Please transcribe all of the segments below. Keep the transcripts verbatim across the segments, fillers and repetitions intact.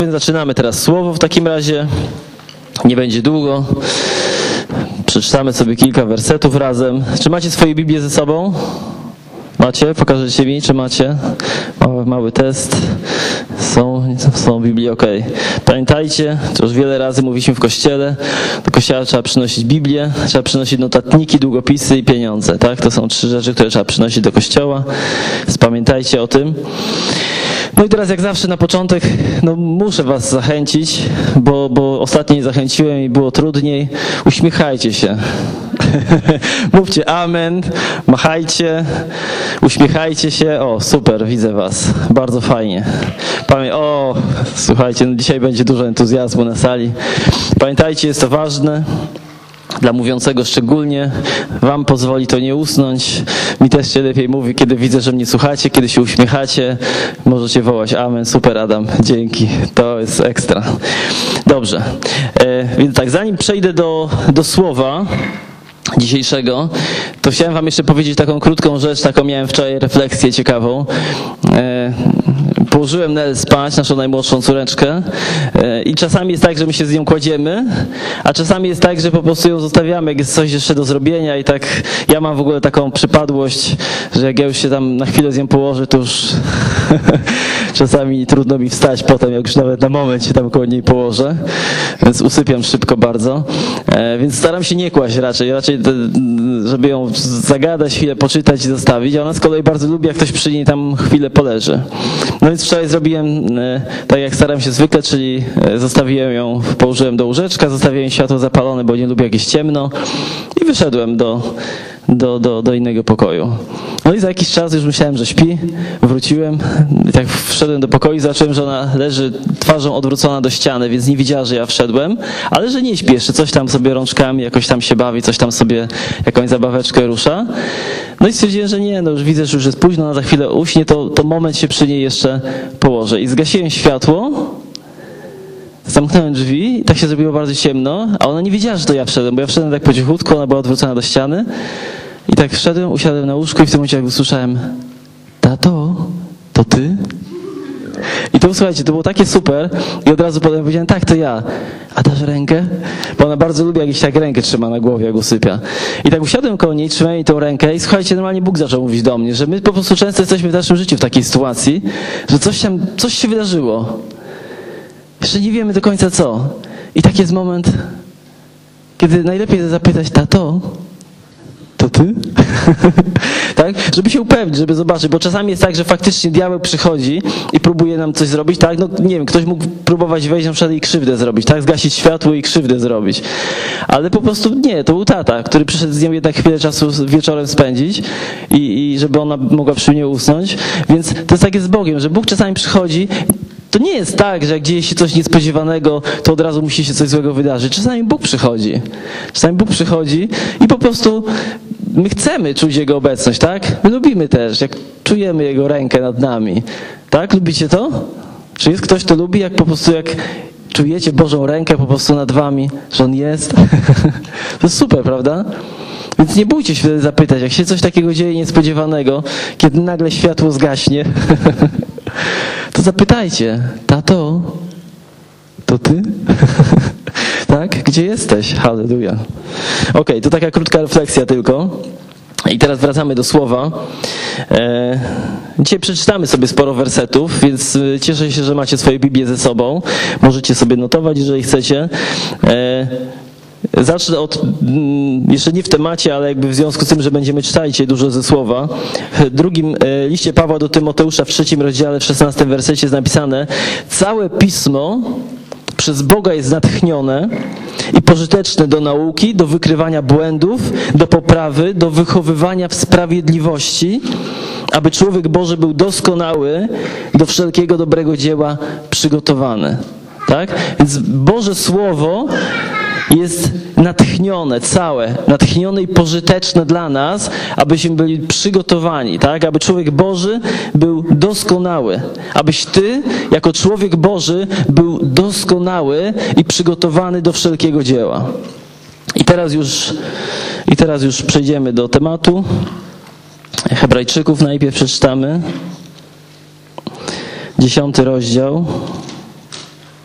Zaczynamy teraz słowo w takim razie. Nie będzie długo. Przeczytamy sobie kilka wersetów razem. Czy macie swoje Biblię ze sobą? Macie? Pokażecie mi, czy macie? Mały, mały test. Są, są Biblię, okej. Okay. Pamiętajcie, to już wiele razy mówiliśmy w kościele, do kościoła trzeba przynosić Biblię, trzeba przynosić notatniki, długopisy i pieniądze, tak? To są trzy rzeczy, które trzeba przynosić do kościoła, więc pamiętajcie o tym. No i teraz jak zawsze na początek, no muszę was zachęcić, bo, bo ostatnio nie zachęciłem i było trudniej. Uśmiechajcie się. Mówcie amen, machajcie, uśmiechajcie się. O, super, widzę was. Bardzo fajnie. Pamię- o, słuchajcie, no dzisiaj będzie dużo entuzjazmu na sali. Pamiętajcie, jest to ważne. Dla mówiącego szczególnie, wam pozwoli to nie usnąć. Mi też się lepiej mówi, kiedy widzę, że mnie słuchacie, kiedy się uśmiechacie. Możecie wołać amen, super Adam, dzięki, to jest ekstra. Dobrze, e, więc tak, zanim przejdę do, do słowa dzisiejszego, to chciałem wam jeszcze powiedzieć taką krótką rzecz, taką miałem wczoraj refleksję ciekawą. E, Położyłem Nel spać, naszą najmłodszą córeczkę, i czasami jest tak, że my się z nią kładziemy, a czasami jest tak, że po prostu ją zostawiamy, jak jest coś jeszcze do zrobienia i tak ja mam w ogóle taką przypadłość, że jak ja już się tam na chwilę z nią położę, to już czasami trudno mi wstać potem, jak już nawet na moment się tam koło niej położę, więc usypiam szybko bardzo, więc staram się nie kłaść raczej, raczej żeby ją zagadać, chwilę poczytać i zostawić, a ona z kolei bardzo lubi, jak ktoś przy niej tam chwilę poleży. No więc wczoraj zrobiłem tak, jak staram się zwykle, czyli zostawiłem ją, położyłem do łóżeczka, zostawiłem światło zapalone, bo nie lubię jak jest ciemno i wyszedłem do, do, do, do innego pokoju. No i za jakiś czas już myślałem, że śpi, wróciłem i tak wszedłem do pokoju i zobaczyłem, że ona leży twarzą odwrócona do ściany, więc nie widziała, że ja wszedłem, ale że nie śpi, jeszcze coś tam sobie rączkami jakoś tam się bawi, coś tam sobie, jakąś zabaweczkę rusza. No i stwierdziłem, że nie, no już widzę, że już jest późno, ona za chwilę uśnie, to, to moment się przy niej jeszcze położę. I zgasiłem światło, zamknąłem drzwi i tak się zrobiło bardzo ciemno, a ona nie wiedziała, że to ja wszedłem, bo ja wszedłem tak po cichutku, ona była odwrócona do ściany i tak wszedłem, usiadłem na łóżku i w tym momencie jak usłyszałem: tato, to ty? I to, słuchajcie, to było takie super i od razu potem powiedziałem: tak, to ja. A dasz rękę? Bo ona bardzo lubi, jak gdzieś tak rękę trzyma na głowie, jak usypia. I tak usiadłem koło niej, trzymałem jej tą rękę i słuchajcie, normalnie Bóg zaczął mówić do mnie, że my po prostu często jesteśmy w naszym życiu w takiej sytuacji, że coś tam, coś się wydarzyło. Jeszcze nie wiemy do końca co. I taki jest moment, kiedy najlepiej jest zapytać: tato, to ty? Tak? Żeby się upewnić, żeby zobaczyć, bo czasami jest tak, że faktycznie diabeł przychodzi i próbuje nam coś zrobić, tak? No nie wiem, ktoś mógł próbować wejść na przykład i krzywdę zrobić, tak? Zgasić światło i krzywdę zrobić. Ale po prostu nie, to był tata, który przyszedł z nią jednak chwilę czasu wieczorem spędzić i, i żeby ona mogła przy mnie usnąć. Więc to jest tak jest z Bogiem, że Bóg czasami przychodzi. To nie jest tak, że jak dzieje się coś niespodziewanego, to od razu musi się coś złego wydarzyć. Czasami Bóg przychodzi. Czasami Bóg przychodzi i po prostu my chcemy czuć Jego obecność, tak? My lubimy też, jak czujemy Jego rękę nad nami. Tak? Lubicie to? Czy jest ktoś, kto lubi, jak po prostu jak czujecie Bożą rękę po prostu nad wami, że On jest? To jest super, prawda? Więc nie bójcie się wtedy zapytać, jak się coś takiego dzieje niespodziewanego, kiedy nagle światło zgaśnie, to zapytajcie: tato, to ty? Tak? Gdzie jesteś? Halleluja. Okej, okay, to taka krótka refleksja tylko. I teraz wracamy do słowa. E, dzisiaj przeczytamy sobie sporo wersetów, więc cieszę się, że macie swoje Biblię ze sobą. Możecie sobie notować, jeżeli chcecie. E, Zacznę od, jeszcze nie w temacie, ale jakby w związku z tym, że będziemy czytali dzisiaj dużo ze słowa. W drugim liście Pawła do Tymoteusza w trzecim rozdziale, w szesnastym wersecie jest napisane: całe Pismo przez Boga jest natchnione i pożyteczne do nauki, do wykrywania błędów, do poprawy, do wychowywania w sprawiedliwości, aby człowiek Boży był doskonały, do wszelkiego dobrego dzieła przygotowany. Tak? Więc Boże Słowo jest natchnione, całe, natchnione i pożyteczne dla nas, abyśmy byli przygotowani, tak? Aby człowiek Boży był doskonały, abyś ty, jako człowiek Boży, był doskonały i przygotowany do wszelkiego dzieła. I teraz już, i teraz już przejdziemy do tematu. Hebrajczyków najpierw przeczytamy. Dziesiąty rozdział.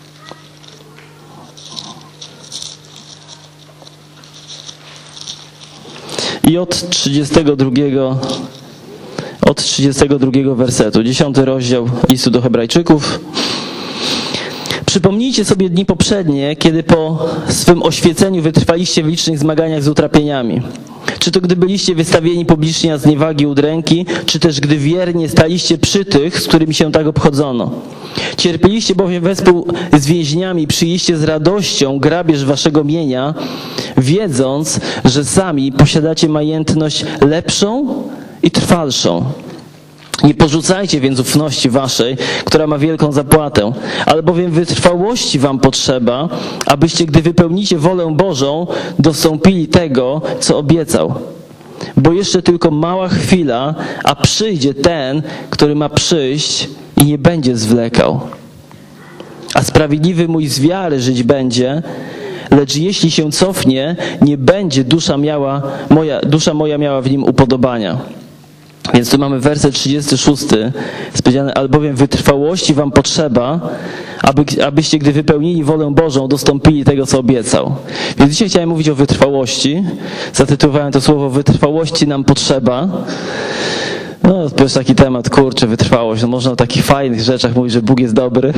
i od trzydziestego drugiego, od trzydziestego drugiego wersetu, dziesiąty rozdział listu do Hebrajczyków. Przypomnijcie sobie dni poprzednie, kiedy po swym oświeceniu wytrwaliście w licznych zmaganiach z utrapieniami. Czy to gdy byliście wystawieni publicznie na zniewagi udręki, czy też gdy wiernie staliście przy tych, z którymi się tak obchodzono. Cierpieliście bowiem wespół z więźniami i przyjęliście z radością grabież waszego mienia, wiedząc, że sami posiadacie majętność lepszą i trwalszą. Nie porzucajcie więc ufności waszej, która ma wielką zapłatę, albowiem wytrwałości wam potrzeba, abyście, gdy wypełnicie wolę Bożą, dostąpili tego, co obiecał. Bo jeszcze tylko mała chwila, a przyjdzie ten, który ma przyjść i nie będzie zwlekał. A sprawiedliwy mój z wiary żyć będzie, lecz jeśli się cofnie, nie będzie dusza miała, moja, dusza moja miała w nim upodobania. Więc tu mamy werset trzydziesty szósty, jest powiedziane, albowiem wytrwałości wam potrzeba, aby, abyście, gdy wypełnili wolę Bożą, dostąpili tego, co obiecał. Więc dzisiaj chciałem mówić o wytrwałości. Zatytułowałem to słowo wytrwałości nam potrzeba. No, to jest taki temat, kurczę, wytrwałość. No, można o takich fajnych rzeczach mówić, że Bóg jest dobry.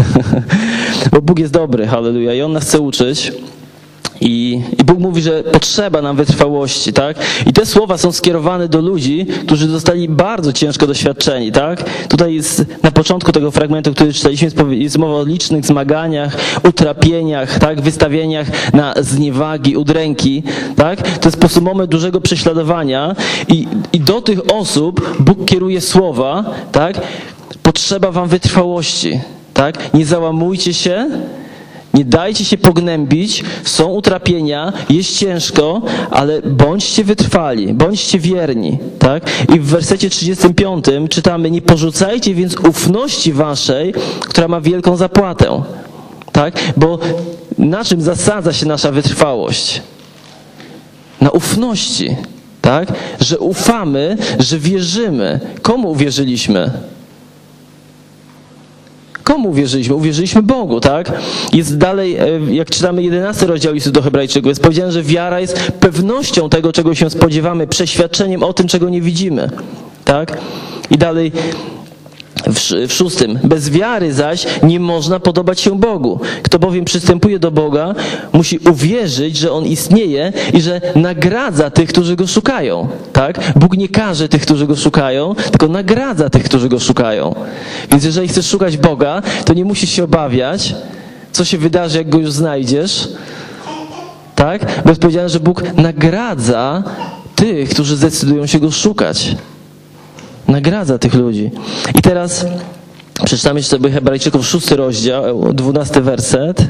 Bo Bóg jest dobry, halleluja. I On nas chce uczyć. I, I Bóg mówi, że potrzeba nam wytrwałości, tak? I te słowa są skierowane do ludzi, którzy zostali bardzo ciężko doświadczeni, tak? Tutaj jest na początku tego fragmentu, który czytaliśmy, jest mowa o licznych zmaganiach, utrapieniach, tak? Wystawieniach na zniewagi, udręki, tak? To jest po prostu moment dużego prześladowania i, i do tych osób Bóg kieruje słowa, tak? Potrzeba wam wytrwałości, tak? Nie załamujcie się, nie dajcie się pognębić, są utrapienia, jest ciężko, ale bądźcie wytrwali, bądźcie wierni, tak? I w wersecie trzydziestym piątym czytamy, nie porzucajcie więc ufności waszej, która ma wielką zapłatę, tak? Bo na czym zasadza się nasza wytrwałość? Na ufności, tak? Że ufamy, że wierzymy. Komu uwierzyliśmy? Komu uwierzyliśmy? Uwierzyliśmy Bogu, tak? Jest dalej, jak czytamy jedenasty rozdział listu do Hebrajczyków, jest powiedziane, że wiara jest pewnością tego, czego się spodziewamy, przeświadczeniem o tym, czego nie widzimy, tak? I dalej w, w szóstym. Bez wiary zaś nie można podobać się Bogu. Kto bowiem przystępuje do Boga, musi uwierzyć, że On istnieje i że nagradza tych, którzy Go szukają. Tak? Bóg nie karze tych, którzy Go szukają, tylko nagradza tych, którzy Go szukają. Więc jeżeli chcesz szukać Boga, to nie musisz się obawiać, co się wydarzy, jak Go już znajdziesz. Tak? Bo jest powiedziane, że Bóg nagradza tych, którzy zdecydują się Go szukać. Nagradza tych ludzi. I teraz przeczytamy jeszcze sobie Hebrajczyków szósty rozdział, dwunasty werset.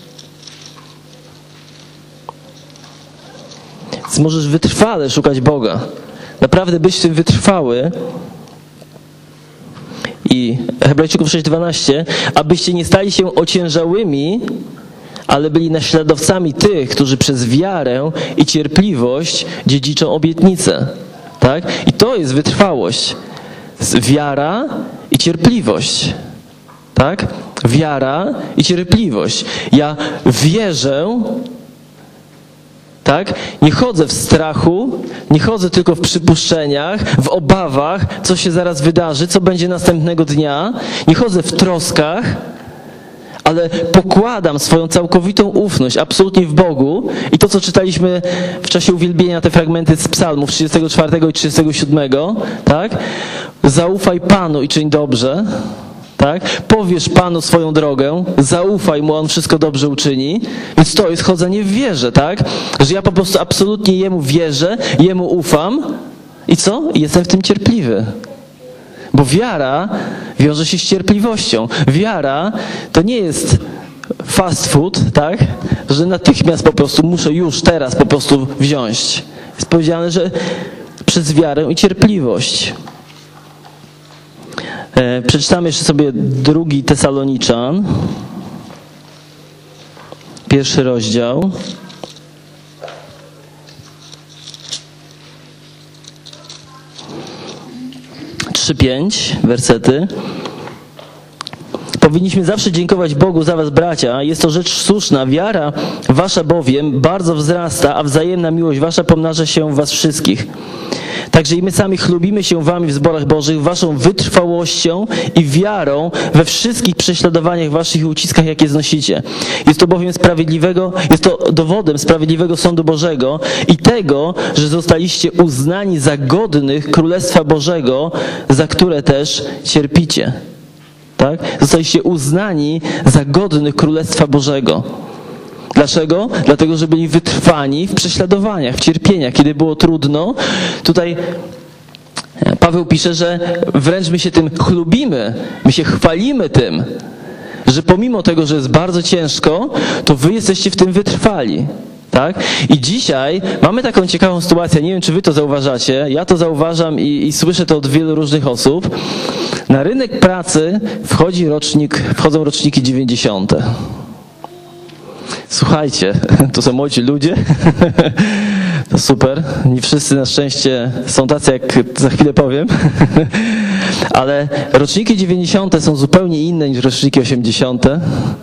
Więc możesz wytrwale szukać Boga. Naprawdę być w tym wytrwały. I Hebrajczyków sześć dwanaście, abyście nie stali się ociężałymi, ale byli naśladowcami tych, którzy przez wiarę i cierpliwość dziedziczą obietnicę. Tak? I to jest wytrwałość. Wiara i cierpliwość. Tak? Wiara i cierpliwość. Ja wierzę, tak? Nie chodzę w strachu, nie chodzę tylko w przypuszczeniach, w obawach, co się zaraz wydarzy, co będzie następnego dnia. Nie chodzę w troskach, ale pokładam swoją całkowitą ufność absolutnie w Bogu i to, co czytaliśmy w czasie uwielbienia, te fragmenty z psalmów trzydziestego czwartego i trzydziestego siódmego, tak? Zaufaj Panu i czyń dobrze, tak? Powierz Panu swoją drogę, zaufaj Mu, On wszystko dobrze uczyni. Więc to jest chodzenie w wierze, tak? Że ja po prostu absolutnie Jemu wierzę, Jemu ufam i co? I jestem w tym cierpliwy. Bo wiara wiąże się z cierpliwością. Wiara to nie jest fast food, tak? Że natychmiast po prostu muszę już teraz po prostu wziąć. Jest powiedziane, że przez wiarę i cierpliwość. E, przeczytamy jeszcze sobie drugi Tesaloniczan. Pierwszy rozdział. trzy pięć wersety. Powinniśmy zawsze dziękować Bogu za was, bracia. Jest to rzecz słuszna. Wiara wasza bowiem bardzo wzrasta, a wzajemna miłość wasza pomnaża się w was wszystkich. Także i my sami chlubimy się wami w zborach Bożych, waszą wytrwałością i wiarą we wszystkich prześladowaniach waszych i uciskach, jakie znosicie. Jest to bowiem sprawiedliwego, jest to dowodem sprawiedliwego sądu Bożego i tego, że zostaliście uznani za godnych Królestwa Bożego, za które też cierpicie. Tak? Zostaliście uznani za godnych Królestwa Bożego. Dlaczego? Dlatego, że byli wytrwani w prześladowaniach, w cierpieniach, kiedy było trudno. Tutaj Paweł pisze, że wręcz my się tym chlubimy, my się chwalimy tym, że pomimo tego, że jest bardzo ciężko, to wy jesteście w tym wytrwali. Tak? I dzisiaj mamy taką ciekawą sytuację, nie wiem, czy wy to zauważacie, ja to zauważam i, i słyszę to od wielu różnych osób. Na rynek pracy wchodzi rocznik, wchodzą roczniki dziewięćdziesiąte. Słuchajcie, to są młodzi ludzie, to super, nie wszyscy na szczęście są tacy, jak za chwilę powiem, ale roczniki dziewięćdziesiąte są zupełnie inne niż roczniki osiemdziesiąte,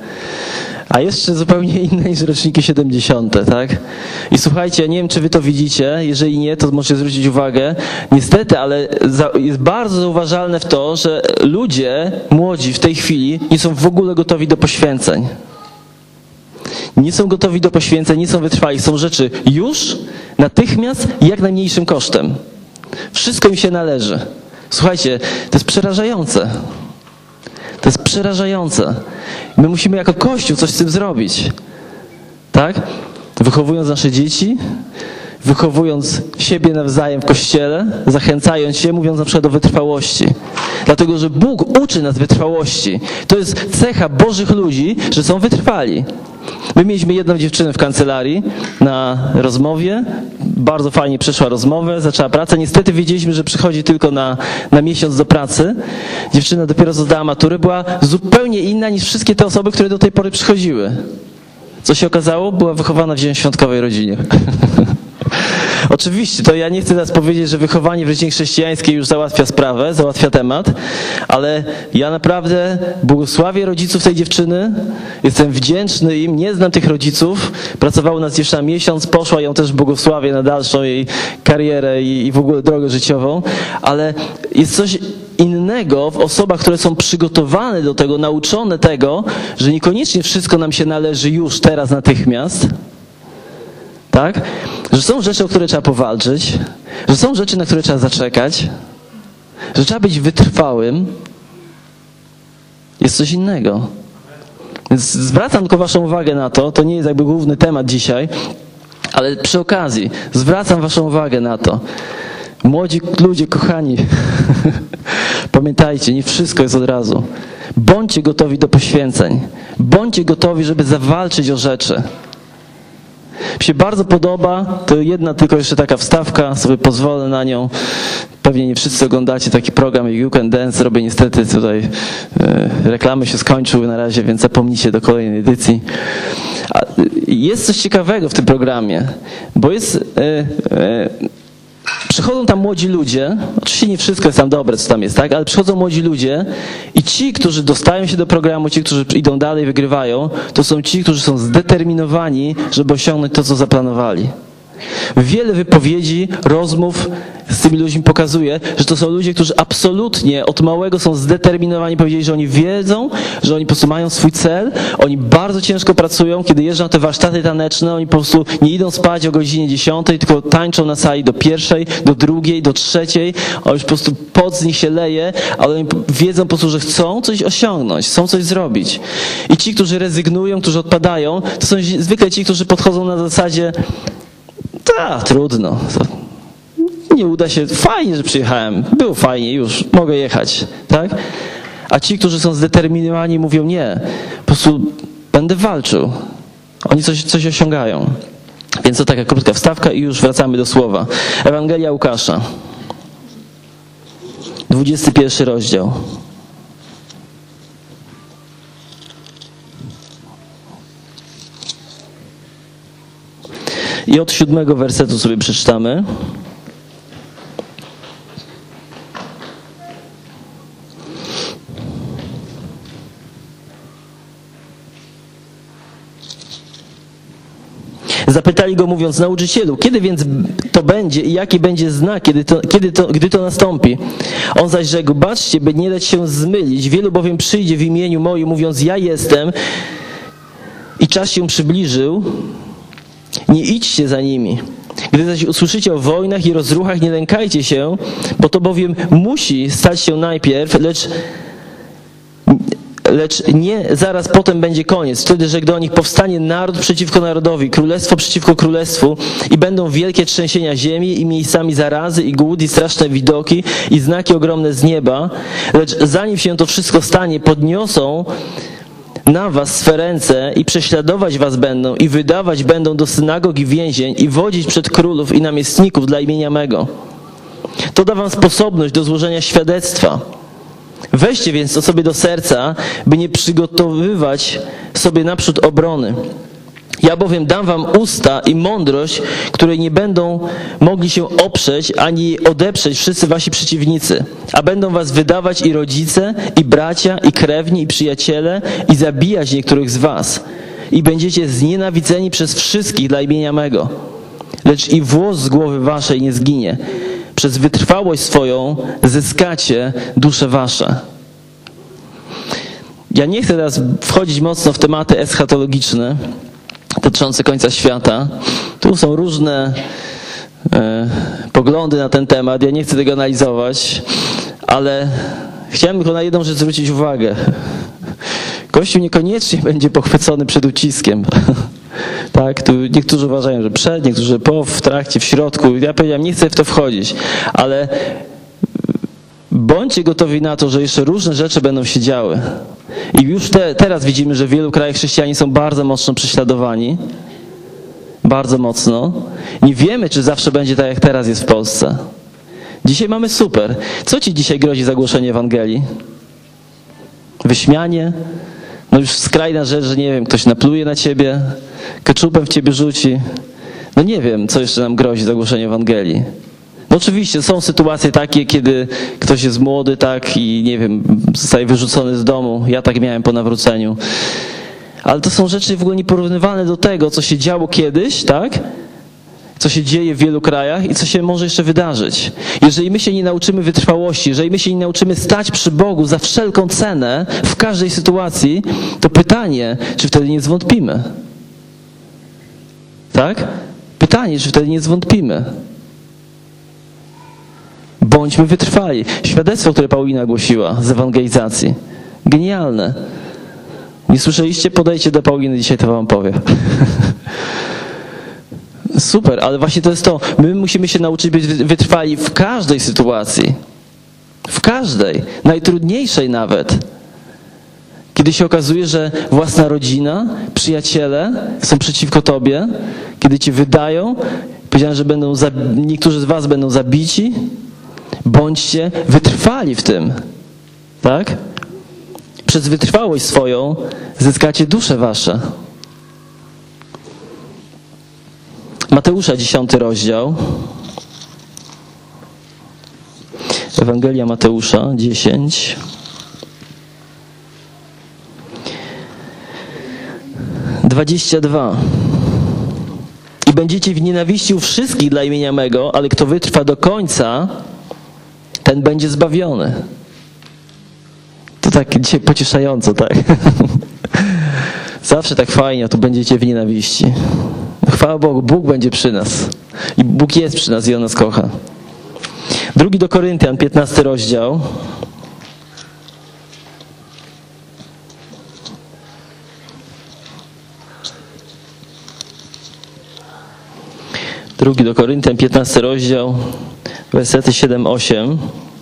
a jeszcze zupełnie inne niż roczniki siedemdziesiąte, tak? I słuchajcie, nie wiem, czy wy to widzicie, jeżeli nie, to możecie zwrócić uwagę. Niestety, ale jest bardzo zauważalne w to, że ludzie młodzi w tej chwili nie są w ogóle gotowi do poświęceń. Nie są gotowi do poświęceń, nie są wytrwali. Są rzeczy już, natychmiast i jak najmniejszym kosztem. Wszystko im się należy. Słuchajcie, to jest przerażające. To jest przerażające. My musimy jako Kościół coś z tym zrobić. Tak? Wychowując nasze dzieci, wychowując siebie nawzajem w Kościele, zachęcając się, mówiąc na przykład o wytrwałości. Dlatego, że Bóg uczy nas wytrwałości. To jest cecha Bożych ludzi, że są wytrwali. My mieliśmy jedną dziewczynę w kancelarii na rozmowie, bardzo fajnie przeszła rozmowę, zaczęła pracę. Niestety wiedzieliśmy, że przychodzi tylko na, na miesiąc do pracy. Dziewczyna dopiero zdała maturę, była zupełnie inna niż wszystkie te osoby, które do tej pory przychodziły. Co się okazało? Była wychowana w zielonoświątkowej rodzinie. Oczywiście, to ja nie chcę teraz powiedzieć, że wychowanie w rodzinie chrześcijańskiej już załatwia sprawę, załatwia temat, ale ja naprawdę błogosławię rodziców tej dziewczyny, jestem wdzięczny im, nie znam tych rodziców, pracowała u nas dziewczyna miesiąc, poszła, ją też błogosławię na dalszą jej karierę i, i w ogóle drogę życiową, ale jest coś innego w osobach, które są przygotowane do tego, nauczone tego, że niekoniecznie wszystko nam się należy już, teraz, natychmiast, tak? Że są rzeczy, o które trzeba powalczyć, że są rzeczy, na które trzeba zaczekać, że trzeba być wytrwałym. Jest coś innego. Więc zwracam tylko waszą uwagę na to, to nie jest jakby główny temat dzisiaj, ale przy okazji zwracam waszą uwagę na to. Młodzi ludzie, kochani, pamiętajcie, nie wszystko jest od razu. Bądźcie gotowi do poświęceń. Bądźcie gotowi, żeby zawalczyć o rzeczy. Mi się bardzo podoba, to jedna tylko jeszcze taka wstawka, sobie pozwolę na nią. Pewnie nie wszyscy oglądacie taki program jak You Can Dance, robię niestety tutaj, e, reklamy się skończyły na razie, więc zapomnijcie do kolejnej edycji. A jest coś ciekawego w tym programie, bo jest... E, e, Przychodzą tam młodzi ludzie, oczywiście nie wszystko jest tam dobre, co tam jest, tak? Ale przychodzą młodzi ludzie i ci, którzy dostają się do programu, ci, którzy idą dalej, wygrywają, to są ci, którzy są zdeterminowani, żeby osiągnąć to, co zaplanowali. Wiele wypowiedzi, rozmów z tymi ludźmi pokazuje, że to są ludzie, którzy absolutnie od małego są zdeterminowani, powiedzieli, że oni wiedzą, że oni po prostu mają swój cel, oni bardzo ciężko pracują, kiedy jeżdżą na te warsztaty taneczne, oni po prostu nie idą spać o godzinie dziesiątej, tylko tańczą na sali do pierwszej, do drugiej, do trzeciej, a już po prostu pot z nich się leje, ale oni wiedzą po prostu, że chcą coś osiągnąć, chcą coś zrobić. I ci, którzy rezygnują, którzy odpadają, to są zwykle ci, którzy podchodzą na zasadzie tak, trudno. Nie uda się. Fajnie, że przyjechałem. Było fajnie, już mogę jechać. Tak? A ci, którzy są zdeterminowani, mówią nie. Po prostu będę walczył. Oni coś, coś osiągają. Więc to taka krótka wstawka i już wracamy do słowa. Ewangelia Łukasza. dwudziesty pierwszy rozdział. I od siódmego wersetu sobie przeczytamy. Zapytali go mówiąc: nauczycielu, kiedy więc to będzie i jaki będzie znak, kiedy to, kiedy to, gdy to nastąpi? On zaś rzekł: baczcie, by nie dać się zmylić. Wielu bowiem przyjdzie w imieniu moim, mówiąc: ja jestem, i czas się przybliżył. Nie idźcie za nimi. Gdy zaś usłyszycie o wojnach i rozruchach, nie lękajcie się, bo to bowiem musi stać się najpierw, lecz Lecz nie zaraz potem będzie koniec. Wtedy, że gdy o nich powstanie naród przeciwko narodowi, królestwo przeciwko królestwu i będą wielkie trzęsienia ziemi i miejscami zarazy i głód i straszne widoki i znaki ogromne z nieba. Lecz zanim się to wszystko stanie, podniosą na was swe ręce i prześladować was będą i wydawać będą do synagog i więzień i wodzić przed królów i namiestników dla imienia mego. To da wam sposobność do złożenia świadectwa. Weźcie więc to sobie do serca, by nie przygotowywać sobie naprzód obrony. Ja bowiem dam wam usta i mądrość, której nie będą mogli się oprzeć, ani odeprzeć wszyscy wasi przeciwnicy. A będą was wydawać i rodzice, i bracia, i krewni, i przyjaciele, i zabijać niektórych z was. I będziecie znienawidzeni przez wszystkich dla imienia mego. Lecz i włos z głowy waszej nie zginie. Przez wytrwałość swoją zyskacie dusze wasze. Ja nie chcę teraz wchodzić mocno w tematy eschatologiczne dotyczące końca świata. Tu są różne e, poglądy na ten temat. Ja nie chcę tego analizować, ale chciałem tylko na jedną rzecz zwrócić uwagę. Kościół niekoniecznie będzie pochwycony przed uciskiem. Tak, tu niektórzy uważają, że przed, niektórzy po, w trakcie, w środku. Ja powiedziałem, nie chcę w to wchodzić, ale bądźcie gotowi na to, że jeszcze różne rzeczy będą się działy. I już te, teraz widzimy, że w wielu krajach chrześcijanie są bardzo mocno prześladowani. Bardzo mocno. Nie wiemy, czy zawsze będzie tak, jak teraz jest w Polsce. Dzisiaj mamy super. Co ci dzisiaj grozi za głoszenie Ewangelii? Wyśmianie? No już skrajna rzecz, że nie wiem, ktoś napluje na ciebie, keczupem w ciebie rzuci. No nie wiem, co jeszcze nam grozi za głoszenie Ewangelii. No oczywiście są sytuacje takie, kiedy ktoś jest młody, tak, i nie wiem, zostaje wyrzucony z domu. Ja tak miałem po nawróceniu. Ale to są rzeczy w ogóle nieporównywalne do tego, co się działo kiedyś, tak? Co się dzieje w wielu krajach i co się może jeszcze wydarzyć. Jeżeli my się nie nauczymy wytrwałości, jeżeli my się nie nauczymy stać przy Bogu za wszelką cenę w każdej sytuacji, to pytanie, czy wtedy nie zwątpimy? Tak? Pytanie, czy wtedy nie zwątpimy? Bądźmy wytrwali. Świadectwo, które Paulina głosiła z ewangelizacji. Genialne. Nie słyszeliście? Podejdźcie do Pauliny, dzisiaj to wam powiem. Super, ale właśnie to jest to. My musimy się nauczyć być wytrwali w każdej sytuacji. W każdej. Najtrudniejszej nawet. Kiedy się okazuje, że własna rodzina, przyjaciele są przeciwko tobie, kiedy cię wydają, powiedziałem, że będą niektórzy z was będą zabici, bądźcie wytrwali w tym. Tak? Przez wytrwałość swoją zyskacie dusze wasze. Mateusza, dziesiąty rozdział. Ewangelia Mateusza, dziesięć. dwadzieścia dwa. I będziecie w nienawiści u wszystkich dla imienia mego, ale kto wytrwa do końca, ten będzie zbawiony. To tak dzisiaj pocieszająco, tak? Zawsze tak fajnie, a tu będziecie w nienawiści. Chwała Bogu, Bóg będzie przy nas. I Bóg jest przy nas i On nas kocha. Drugi do Koryntian, piętnasty rozdział. Drugi do Koryntian, piętnasty rozdział, wersety siedem osiem.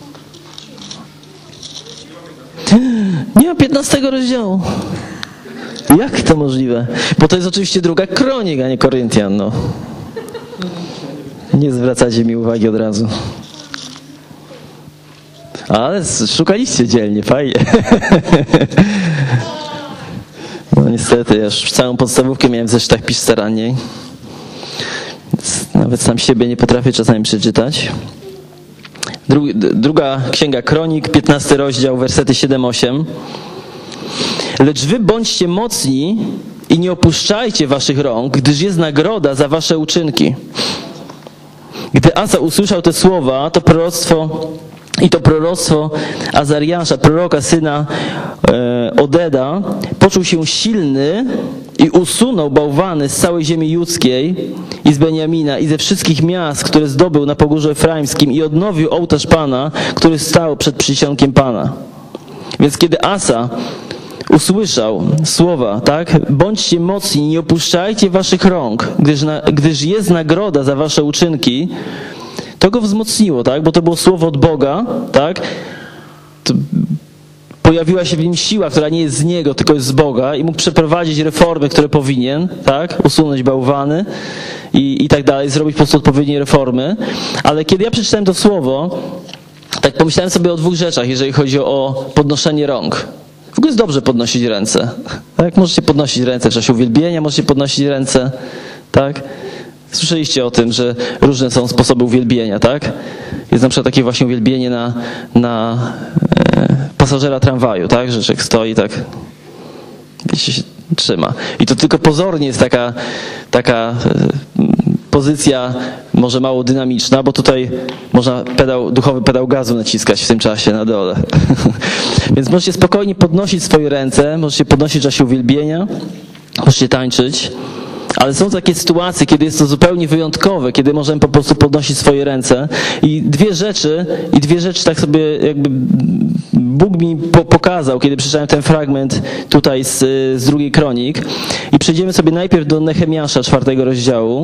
Nie ma piętnastego rozdziału. Jak to możliwe? Bo to jest oczywiście druga Kronik, a nie Koryntian, no. Nie zwracacie mi uwagi od razu. Ale szukaliście dzielnie, fajnie. No niestety, ja już całą podstawówkę miałem w zeszytach pisz staranniej. Nawet sam siebie nie potrafię czasami przeczytać. Drugi, druga Księga Kronik, piętnasty rozdział, wersety siedem osiem. Lecz wy bądźcie mocni i nie opuszczajcie waszych rąk, gdyż jest nagroda za wasze uczynki. Gdy Asa usłyszał te słowa, to proroctwo i to proroctwo Azariasza, proroka, syna e, Odeda, poczuł się silny i usunął bałwany z całej ziemi judzkiej i z Beniamina i ze wszystkich miast, które zdobył na pogórzu efraimskim i odnowił ołtarz Pana, który stał przed przysionkiem Pana. Więc kiedy Asa usłyszał słowa, tak? Bądźcie mocni, nie opuszczajcie waszych rąk, gdyż, na, gdyż jest nagroda za wasze uczynki, to go wzmocniło, tak? Bo to było słowo od Boga, tak? To pojawiła się w nim siła, która nie jest z niego, tylko jest z Boga i mógł przeprowadzić reformy, które powinien, tak? Usunąć bałwany i, i tak dalej, zrobić po prostu odpowiednie reformy. Ale kiedy ja przeczytałem to słowo, tak pomyślałem sobie o dwóch rzeczach, jeżeli chodzi o podnoszenie rąk. W ogóle jest dobrze podnosić ręce. Tak? Możecie podnosić ręce w czasie uwielbienia, możecie podnosić ręce, tak? Słyszeliście o tym, że różne są sposoby uwielbienia, tak? Jest na przykład takie właśnie uwielbienie na, na e, pasażera tramwaju, tak? Że człowiek stoi tak, wiecie, się trzyma. I to tylko pozornie jest taka, taka e, pozycja może mało dynamiczna, bo tutaj można pedał, duchowy pedał gazu naciskać w tym czasie na dole. Więc możecie spokojnie podnosić swoje ręce, możecie podnosić w czasie uwielbienia, możecie tańczyć. Ale są takie sytuacje, kiedy jest to zupełnie wyjątkowe, kiedy możemy po prostu podnosić swoje ręce. I dwie rzeczy, i dwie rzeczy tak sobie jakby Bóg mi po, pokazał, kiedy przeczytałem ten fragment tutaj z, z drugiej Kronik. I przejdziemy sobie najpierw do Nehemiasza, czwartego rozdziału.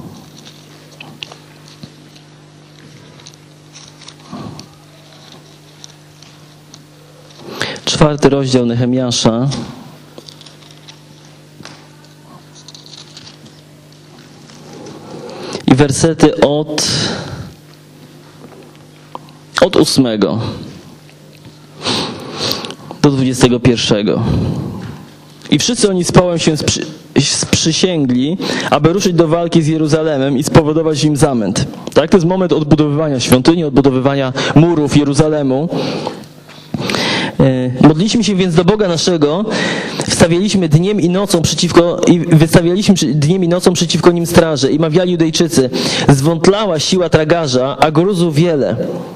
Czwarty rozdział Nehemiasza. I wersety od, od ósmego do dwudziestego pierwszego. I wszyscy oni z Pawłem się sprzy, sprzysięgli, aby ruszyć do walki z Jeruzalemem i spowodować im zamęt. Tak? To jest moment odbudowywania świątyni, odbudowywania murów Jeruzalemu. Modliliśmy się więc do Boga naszego, wstawialiśmy dniem i nocą przeciwko, i wystawialiśmy dniem i nocą przeciwko nim straże i mawiali Judejczycy: zwątlała siła tragarza, a gruzu wiele.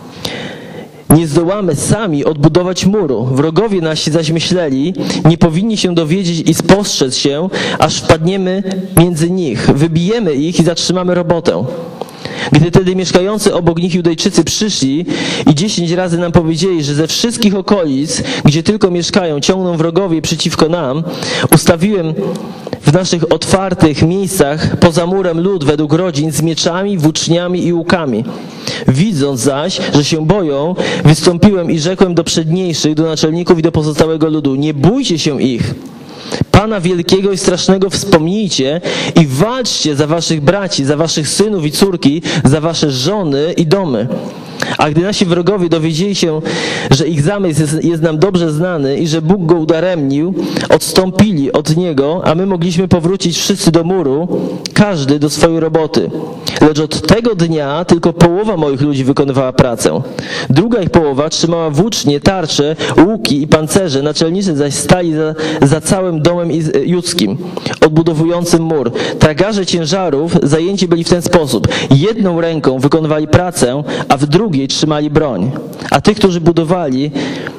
Nie zdołamy sami odbudować muru. Wrogowie nasi zaś myśleli, nie powinni się dowiedzieć i spostrzec się, aż wpadniemy między nich. Wybijemy ich i zatrzymamy robotę. Gdy tedy mieszkający obok nich Judejczycy przyszli i dziesięć razy nam powiedzieli, że ze wszystkich okolic, gdzie tylko mieszkają, ciągną wrogowie przeciwko nam, ustawiłem w naszych otwartych miejscach poza murem lud według rodzin z mieczami, włóczniami i łukami. Widząc zaś, że się boją, wystąpiłem i rzekłem do przedniejszych, do naczelników i do pozostałego ludu: nie bójcie się ich. Pana wielkiego i strasznego wspomnijcie i walczcie za waszych braci, za waszych synów i córki, za wasze żony i domy. A gdy nasi wrogowie dowiedzieli się, że ich zamysł jest, jest nam dobrze znany i że Bóg go udaremnił, odstąpili od niego, a my mogliśmy powrócić wszyscy do muru, każdy do swojej roboty. Lecz od tego dnia tylko połowa moich ludzi wykonywała pracę. Druga ich połowa trzymała włócznie, tarcze, łuki i pancerze, naczelnicy zaś stali za, za całym domem judzkim, odbudowującym mur. Tragarze ciężarów zajęci byli w ten sposób: jedną ręką wykonywali pracę, a w drugiej trzymali broń. A tych, którzy budowali,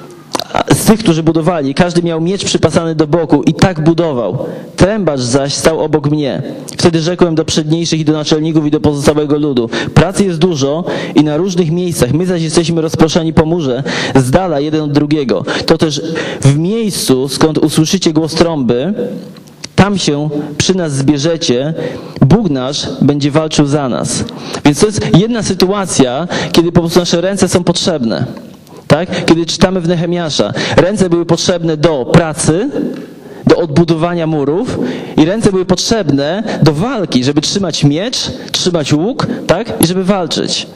z tych, którzy budowali, każdy miał miecz przypasany do boku i tak budował. Trębacz zaś stał obok mnie. Wtedy rzekłem do przedniejszych i do naczelników i do pozostałego ludu: pracy jest dużo i na różnych miejscach, my zaś jesteśmy rozproszeni po murze, z dala jeden od drugiego. To też w miejscu, skąd usłyszycie głos trąby, tam się przy nas zbierzecie, Bóg nasz będzie walczył za nas. Więc to jest jedna sytuacja, kiedy po prostu nasze ręce są potrzebne. Tak? Kiedy czytamy w Nehemiasza, ręce były potrzebne do pracy, do odbudowania murów i ręce były potrzebne do walki, żeby trzymać miecz, trzymać łuk, tak? I żeby walczyć.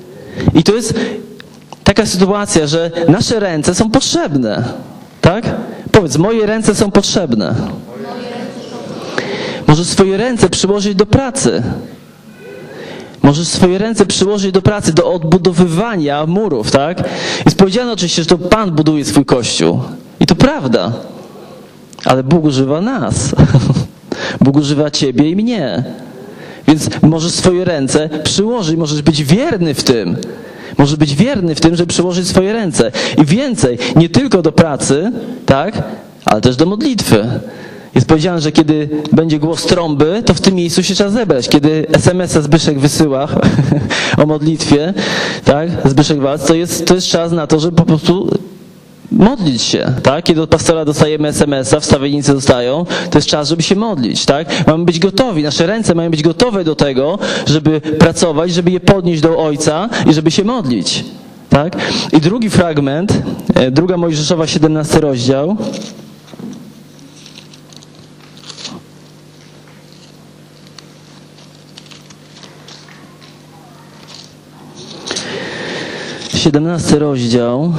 I to jest taka sytuacja, że nasze ręce są potrzebne. Tak? Powiedz, moje ręce są potrzebne. Możesz swoje ręce przyłożyć do pracy. Możesz swoje ręce przyłożyć do pracy, do odbudowywania murów, tak? Jest powiedziane oczywiście, że to Pan buduje swój Kościół. I to prawda. Ale Bóg używa nas. Bóg używa ciebie i mnie. Więc możesz swoje ręce przyłożyć, możesz być wierny w tym. Możesz być wierny w tym, żeby przyłożyć swoje ręce. I więcej, nie tylko do pracy, tak, ale też do modlitwy. Jest powiedziane, że kiedy będzie głos trąby, to w tym miejscu się trzeba zebrać. Kiedy es em es a Zbyszek wysyła o modlitwie, tak, Zbyszek Walc, to jest, to jest czas na to, żeby po prostu modlić się, tak? Kiedy od pastora dostajemy es em es a, wstawiennicy dostają, to jest czas, żeby się modlić, tak? Mamy być gotowi, nasze ręce mają być gotowe do tego, żeby pracować, żeby je podnieść do Ojca i żeby się modlić, tak? I drugi fragment, druga Mojżeszowa, siedemnasty rozdział. siedemnasty rozdział.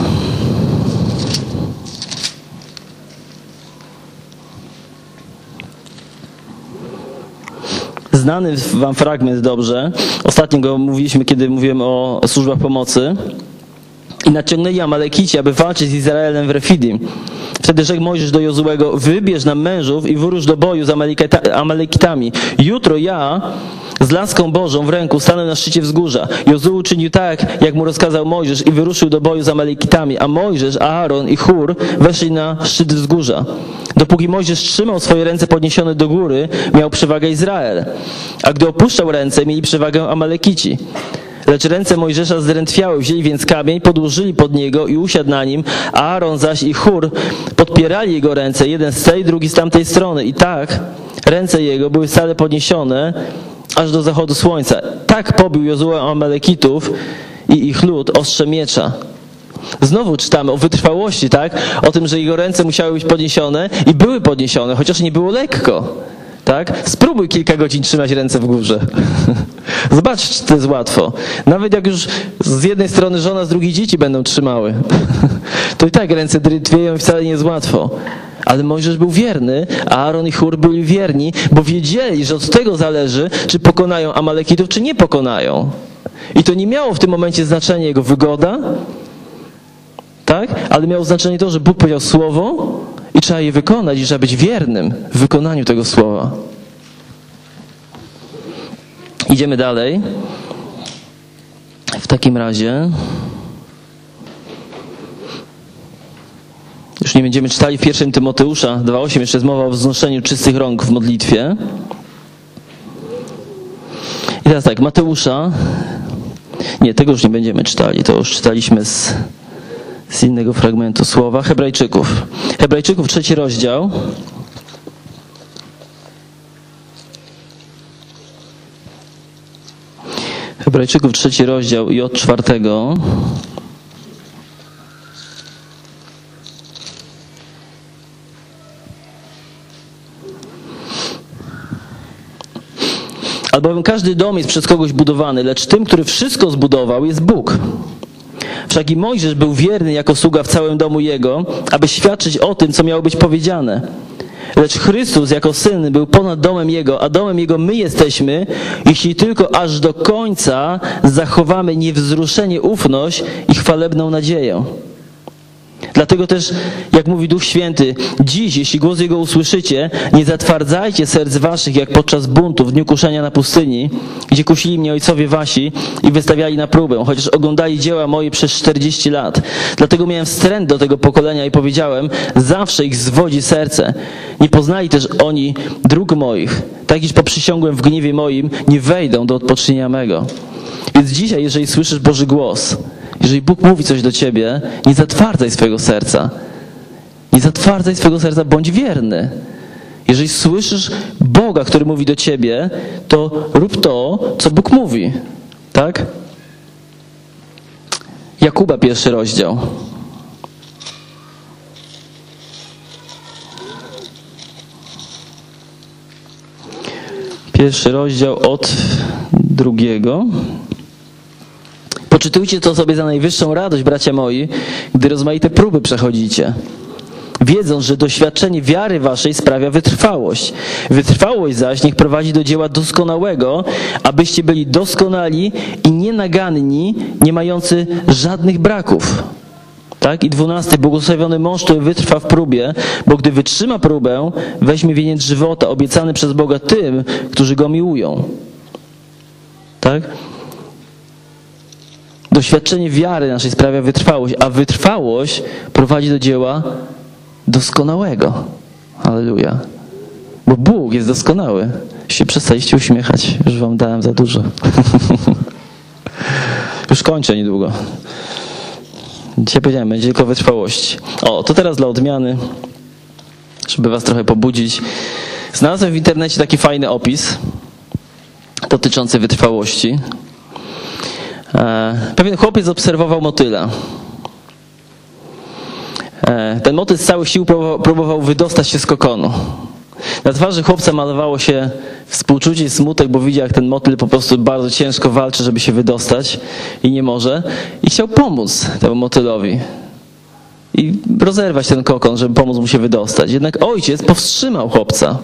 Znany wam fragment dobrze. Ostatnio go mówiliśmy, kiedy mówiłem o służbach pomocy. I naciągnęli Amalekici, aby walczyć z Izraelem w Refidim. Wtedy rzekł Mojżesz do Jozułego: wybierz nam mężów i wyrusz do boju z Amalekitami. Jutro ja z laską Bożą w ręku stanę na szczycie wzgórza. Jozue uczynił tak, jak mu rozkazał Mojżesz, i wyruszył do boju z Amalekitami. A Mojżesz, Aaron i Hur weszli na szczyt wzgórza. Dopóki Mojżesz trzymał swoje ręce podniesione do góry, miał przewagę Izrael. A gdy opuszczał ręce, mieli przewagę Amalekici. Lecz ręce Mojżesza zdrętwiały, wzięli więc kamień, podłożyli pod niego i usiadł na nim, a Aaron zaś i Hur podpierali jego ręce, jeden z tej, drugi z tamtej strony. I tak ręce jego były stale podniesione aż do zachodu słońca. Tak pobił Jozue Amalekitów i ich lud ostrzem miecza. Znowu czytamy o wytrwałości, tak? O tym, że jego ręce musiały być podniesione i były podniesione, chociaż nie było lekko. Tak? Spróbuj kilka godzin trzymać ręce w górze. Zobacz, czy to jest łatwo. Nawet jak już z jednej strony żona, z drugiej dzieci będą trzymały, to i tak ręce drętwieją i wcale nie jest łatwo. Ale Mojżesz był wierny, a Aaron i Hur byli wierni, bo wiedzieli, że od tego zależy, czy pokonają Amalekitów, czy nie pokonają. I to nie miało w tym momencie znaczenia jego wygoda, tak? Ale miało znaczenie to, że Bóg powiedział słowo i trzeba je wykonać i trzeba być wiernym w wykonaniu tego słowa. Idziemy dalej. W takim razie już nie będziemy czytali w pierwszym Tymoteusza dwa osiem, jeszcze jest mowa o wznoszeniu czystych rąk w modlitwie. I teraz tak, Mateusza, nie, tego już nie będziemy czytali, to już czytaliśmy z, z innego fragmentu słowa, Hebrajczyków. Hebrajczyków, trzeci rozdział. Hebrajczyków, trzeci rozdział i od czwartego. Albowiem każdy dom jest przez kogoś budowany, lecz tym, który wszystko zbudował, jest Bóg. Wszak i Mojżesz był wierny jako sługa w całym domu jego, aby świadczyć o tym, co miało być powiedziane. Lecz Chrystus jako Syn był ponad domem Jego, a domem Jego my jesteśmy, jeśli tylko aż do końca zachowamy niewzruszenie ufność i chwalebną nadzieję. Dlatego też, jak mówi Duch Święty, dziś, jeśli głos Jego usłyszycie, nie zatwardzajcie serc waszych, jak podczas buntu w dniu kuszenia na pustyni, gdzie kusili mnie ojcowie wasi i wystawiali na próbę, chociaż oglądali dzieła moje przez czterdzieści lat. Dlatego miałem wstręt do tego pokolenia i powiedziałem, zawsze ich zwodzi serce. Nie poznali też oni dróg moich, tak iż poprzysiągłem w gniewie moim, nie wejdą do odpocznienia mego. Więc dzisiaj, jeżeli słyszysz Boży głos, jeżeli Bóg mówi coś do ciebie, nie zatwardzaj swojego serca. Nie zatwardzaj swojego serca, bądź wierny. Jeżeli słyszysz Boga, który mówi do ciebie, to rób to, co Bóg mówi. Tak? Jakuba, pierwszy rozdział. Pierwszy rozdział od drugiego. Poczytujcie to sobie za najwyższą radość, bracia moi, gdy rozmaite próby przechodzicie, wiedząc, że doświadczenie wiary waszej sprawia wytrwałość. Wytrwałość zaś niech prowadzi do dzieła doskonałego, abyście byli doskonali i nienaganni, nie mający żadnych braków. Tak? I dwunasty, błogosławiony mąż, który wytrwa w próbie, bo gdy wytrzyma próbę, weźmie wieniec żywota obiecany przez Boga tym, którzy Go miłują. Tak? Doświadczenie wiary naszej sprawia wytrwałość, a wytrwałość prowadzi do dzieła doskonałego. Halleluja. Bo Bóg jest doskonały. Się przestaliście uśmiechać. Już wam dałem za dużo. Już kończę niedługo. Dzisiaj powiedziałem, będzie tylko wytrwałości. O, to teraz dla odmiany, żeby was trochę pobudzić. Znalazłem w internecie taki fajny opis dotyczący wytrwałości. Pewien chłopiec obserwował motyla. Ten motyl z całych sił próbował wydostać się z kokonu. Na twarzy chłopca malowało się współczucie i smutek, bo widział, jak ten motyl po prostu bardzo ciężko walczy, żeby się wydostać i nie może. I chciał pomóc temu motylowi i rozerwać ten kokon, żeby pomóc mu się wydostać. Jednak ojciec powstrzymał chłopca.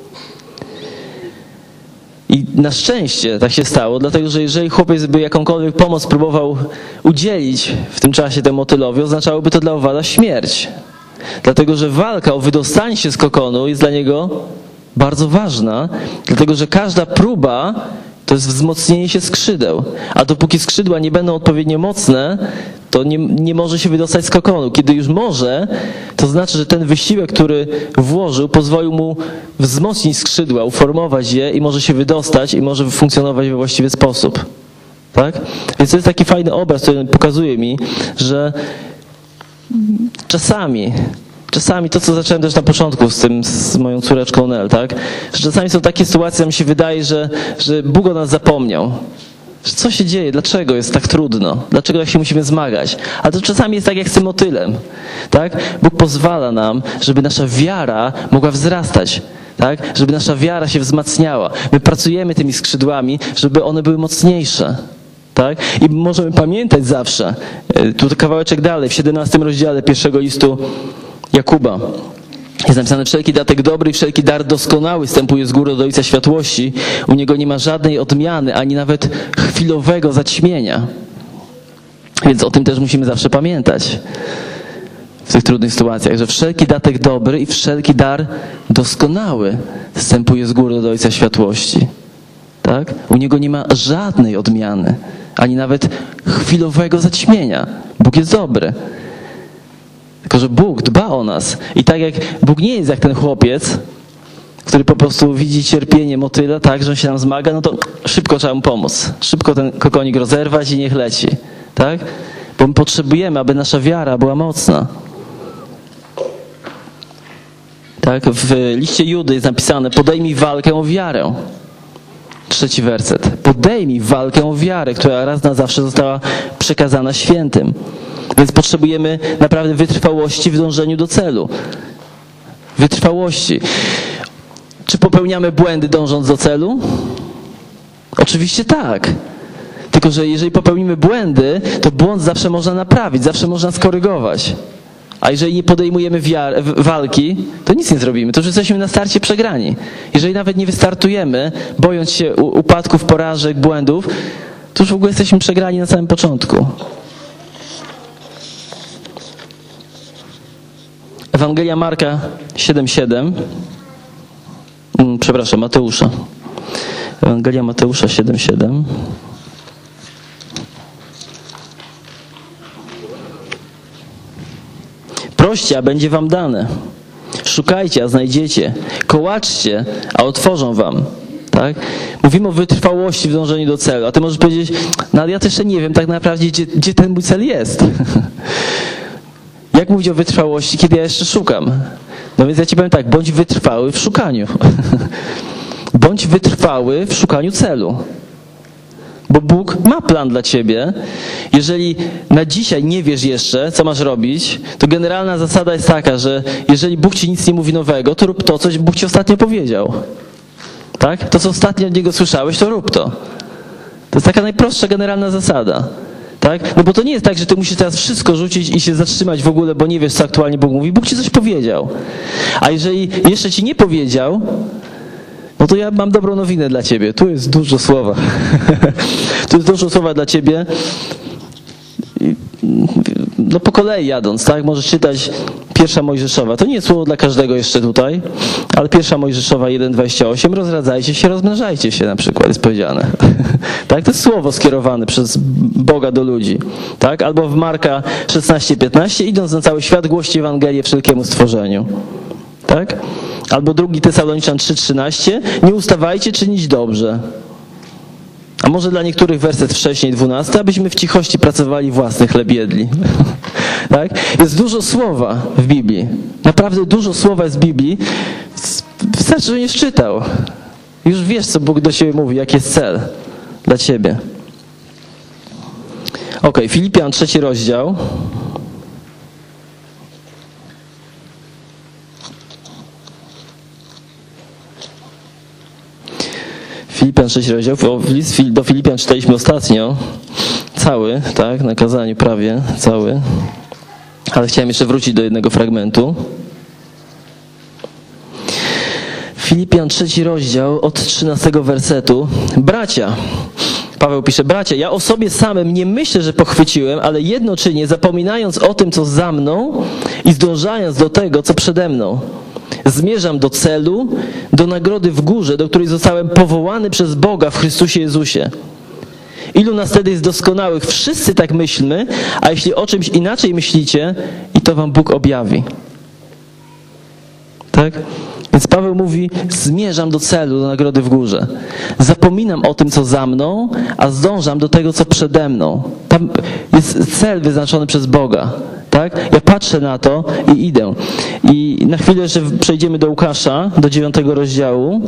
I na szczęście tak się stało, dlatego że jeżeli chłopiec by jakąkolwiek pomoc próbował udzielić w tym czasie temu motylowi, oznaczałoby to dla owada śmierć. Dlatego że walka o wydostanie się z kokonu jest dla niego bardzo ważna, dlatego że każda próba to jest wzmocnienie się skrzydeł. A dopóki skrzydła nie będą odpowiednio mocne, to nie, nie może się wydostać z kokonu. Kiedy już może, to znaczy, że ten wysiłek, który włożył, pozwolił mu wzmocnić skrzydła, uformować je i może się wydostać i może funkcjonować we właściwy sposób. Tak? Więc to jest taki fajny obraz, który pokazuje mi, że czasami, czasami to, co zacząłem też na początku z tym, z moją córeczką Nel, tak? Że czasami są takie sytuacje, mi się wydaje, że, że Bóg o nas zapomniał. Że co się dzieje? Dlaczego jest tak trudno? Dlaczego tak się musimy zmagać? A to czasami jest tak jak z tym motylem, tak? Bóg pozwala nam, żeby nasza wiara mogła wzrastać, tak? Żeby nasza wiara się wzmacniała. My pracujemy tymi skrzydłami, żeby one były mocniejsze. Tak? I możemy pamiętać zawsze, tu kawałeczek dalej, w siedemnastym rozdziale pierwszego listu Jakuba jest napisane: wszelki datek dobry i wszelki dar doskonały zstępuje z góry od Ojca Światłości. U Niego nie ma żadnej odmiany, ani nawet chwilowego zaćmienia. Więc o tym też musimy zawsze pamiętać w tych trudnych sytuacjach, że wszelki datek dobry i wszelki dar doskonały zstępuje z góry od Ojca Światłości. Tak? U Niego nie ma żadnej odmiany, ani nawet chwilowego zaćmienia. Bóg jest dobry. Tylko że Bóg dba o nas. I tak jak Bóg nie jest jak ten chłopiec, który po prostu widzi cierpienie motyla, tak, że on się tam zmaga, no to szybko trzeba mu pomóc. Szybko ten kokonik rozerwać i niech leci. Tak? Bo my potrzebujemy, aby nasza wiara była mocna. Tak? W liście Judy jest napisane: podejmij walkę o wiarę. Trzeci werset. Podejmij walkę o wiarę, która raz na zawsze została przekazana świętym. Więc potrzebujemy naprawdę wytrwałości w dążeniu do celu. Wytrwałości. Czy popełniamy błędy dążąc do celu? Oczywiście tak. Tylko że jeżeli popełnimy błędy, to błąd zawsze można naprawić, zawsze można skorygować. A jeżeli nie podejmujemy wiary, walki, to nic nie zrobimy. To już jesteśmy na starcie przegrani. Jeżeli nawet nie wystartujemy, bojąc się upadków, porażek, błędów, to już w ogóle jesteśmy przegrani na samym początku. Ewangelia Marka siedem siedem. Przepraszam, Mateusza. Ewangelia Mateusza siedem siedem. Proście, a będzie wam dane. Szukajcie, a znajdziecie. Kołaczcie, a otworzą wam. Tak? Mówimy o wytrwałości w dążeniu do celu. A ty możesz powiedzieć: no ale ja też jeszcze nie wiem tak naprawdę, gdzie, gdzie ten mój cel jest. Jak mówić o wytrwałości, kiedy ja jeszcze szukam? No więc ja ci powiem tak: bądź wytrwały w szukaniu. Bądź wytrwały w szukaniu celu. Bo Bóg ma plan dla ciebie. Jeżeli na dzisiaj nie wiesz jeszcze, co masz robić, to generalna zasada jest taka, że jeżeli Bóg ci nic nie mówi nowego, to rób to, co Bóg ci ostatnio powiedział. Tak? To, co ostatnio od Niego słyszałeś, to rób to. To jest taka najprostsza generalna zasada. Tak? No bo to nie jest tak, że ty musisz teraz wszystko rzucić i się zatrzymać w ogóle, bo nie wiesz, co aktualnie Bóg mówi. Bóg ci coś powiedział. A jeżeli jeszcze ci nie powiedział, no to ja mam dobrą nowinę dla ciebie. Tu jest dużo słowa. Tu jest dużo słowa dla ciebie. no po kolei jadąc, tak? Możesz czytać pierwsza Mojżeszowa. To nie jest słowo dla każdego jeszcze tutaj, ale pierwsza Mojżeszowa jeden dwadzieścia osiem. Rozradzajcie się, rozmnażajcie się na przykład, jest powiedziane. Tak? To jest słowo skierowane przez Boga do ludzi. Tak? Albo w Marka szesnaście piętnaście. Idąc na cały świat, głoście Ewangelię wszelkiemu stworzeniu. Tak? Albo drugi Tesaloniczan trzy trzynaście. Nie ustawajcie czynić dobrze. A może dla niektórych werset wcześniej, dwunasty, abyśmy w cichości pracowali, własny chleb jedli. Tak? Jest dużo słowa w Biblii. Naprawdę dużo słowa jest w Biblii. Wystarczy, że nie czytał. Już wiesz, co Bóg do ciebie mówi, jaki jest cel dla ciebie. Ok, Filipian, trzeci rozdział. Filipian, trzeci rozdział. List do Filipian czytaliśmy ostatnio. Cały, tak, na kazaniu prawie, cały. Ale chciałem jeszcze wrócić do jednego fragmentu. Filipian, trzeci rozdział, od trzynastego wersetu. Bracia, Paweł pisze, bracia, ja o sobie samym nie myślę, że pochwyciłem, ale jedno czynię, zapominając o tym, co za mną i zdążając do tego, co przede mną. Zmierzam do celu, do nagrody w górze, do której zostałem powołany przez Boga w Chrystusie Jezusie. Ilu nas wtedy jest doskonałych? Wszyscy tak myślmy, a jeśli o czymś inaczej myślicie, i to wam Bóg objawi. Tak? Więc Paweł mówi, zmierzam do celu, do nagrody w górze. Zapominam o tym, co za mną, a zdążam do tego, co przede mną. Tam jest cel wyznaczony przez Boga. Tak? Ja patrzę na to i idę. I na chwilę jeszcze przejdziemy do Łukasza, do dziewiątego rozdziału.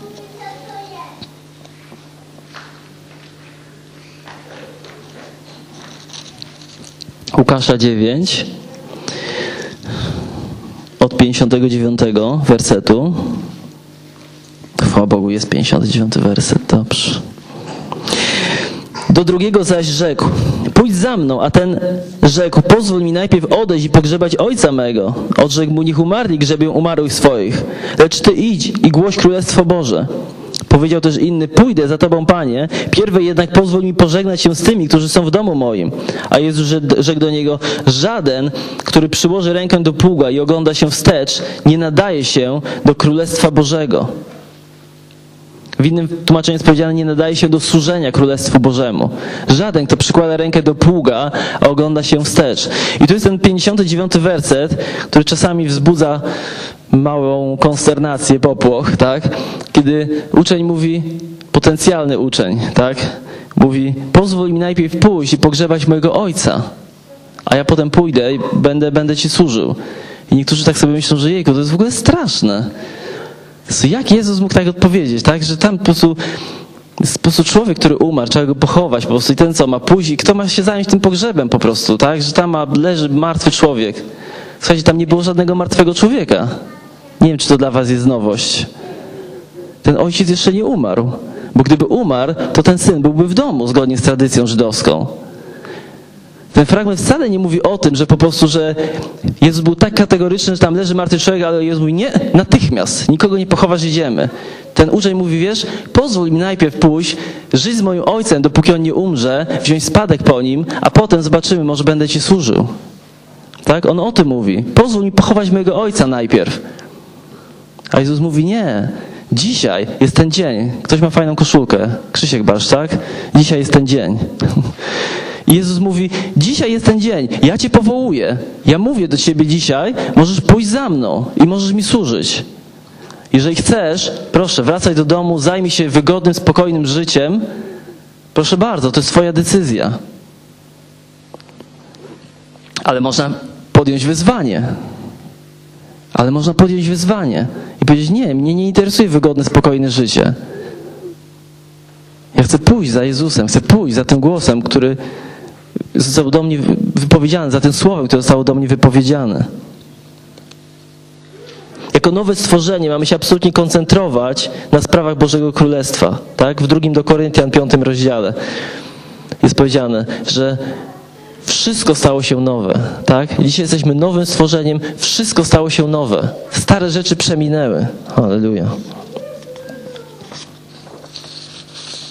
Łukasza dziewięć, od pięćdziesiątego dziewiątego wersetu. Chwała Bogu, jest pięćdziesiąty dziewiąty werset, dobrze. Do drugiego zaś rzekł, pójdź za mną, a ten rzekł, pozwól mi najpierw odejść i pogrzebać ojca mego. Odrzekł mu, niech umarli grzebią umarłych swoich, lecz ty idź i głoś Królestwo Boże. Powiedział też inny, pójdę za tobą, Panie, pierwej jednak pozwól mi pożegnać się z tymi, którzy są w domu moim. A Jezus rzekł do niego, żaden, który przyłoży rękę do pługa i ogląda się wstecz, nie nadaje się do Królestwa Bożego. W innym tłumaczeniu jest powiedziane, nie nadaje się do służenia Królestwu Bożemu. Żaden, kto przykłada rękę do pługa, a ogląda się wstecz. I tu jest ten pięćdziesiąty dziewiąty werset, który czasami wzbudza małą konsternację, popłoch, tak? Kiedy uczeń mówi, potencjalny uczeń, tak? Mówi, pozwól mi najpierw pójść i pogrzebać mojego ojca, a ja potem pójdę i będę, będę ci służył. I niektórzy tak sobie myślą, że jejku, to jest w ogóle straszne. Jak Jezus mógł tak odpowiedzieć, tak? Że tam po prostu jest po prostu człowiek, który umarł, trzeba go pochować po prostu i ten co ma pójść, kto ma się zająć tym pogrzebem po prostu, tak? Że tam ma, leży martwy człowiek. Słuchajcie, tam nie było żadnego martwego człowieka. Nie wiem, czy to dla was jest nowość. Ten ojciec jeszcze nie umarł, bo gdyby umarł, to ten syn byłby w domu, zgodnie z tradycją żydowską. Ten fragment wcale nie mówi o tym, że po prostu, że Jezus był tak kategoryczny, że tam leży martwy człowiek, ale Jezus mówi, nie, natychmiast, nikogo nie pochowasz, idziemy. Ten uczeń mówi, wiesz, pozwól mi najpierw pójść, żyć z moim ojcem, dopóki on nie umrze, wziąć spadek po nim, a potem zobaczymy, może będę ci służył. Tak? On o tym mówi. Pozwól mi pochować mojego ojca najpierw. A Jezus mówi, nie, dzisiaj jest ten dzień. Ktoś ma fajną koszulkę. Krzysiek Barsz, tak? Dzisiaj jest ten dzień. I Jezus mówi, dzisiaj jest ten dzień, ja cię powołuję. Ja mówię do ciebie dzisiaj, możesz pójść za mną i możesz mi służyć. Jeżeli chcesz, proszę, wracaj do domu, zajmij się wygodnym, spokojnym życiem. Proszę bardzo, to jest twoja decyzja. Ale można podjąć wyzwanie. Ale można podjąć wyzwanie i powiedzieć, nie, mnie nie interesuje wygodne, spokojne życie. Ja chcę pójść za Jezusem, chcę pójść za tym głosem, który został do mnie wypowiedziany, za tym słowem, które zostało do mnie wypowiedziane. Jako nowe stworzenie mamy się absolutnie koncentrować na sprawach Bożego Królestwa. Tak? W drugim do Koryntian, piątym rozdziale jest powiedziane, że wszystko stało się nowe. Tak? Dzisiaj jesteśmy nowym stworzeniem, wszystko stało się nowe. Stare rzeczy przeminęły. Halleluja.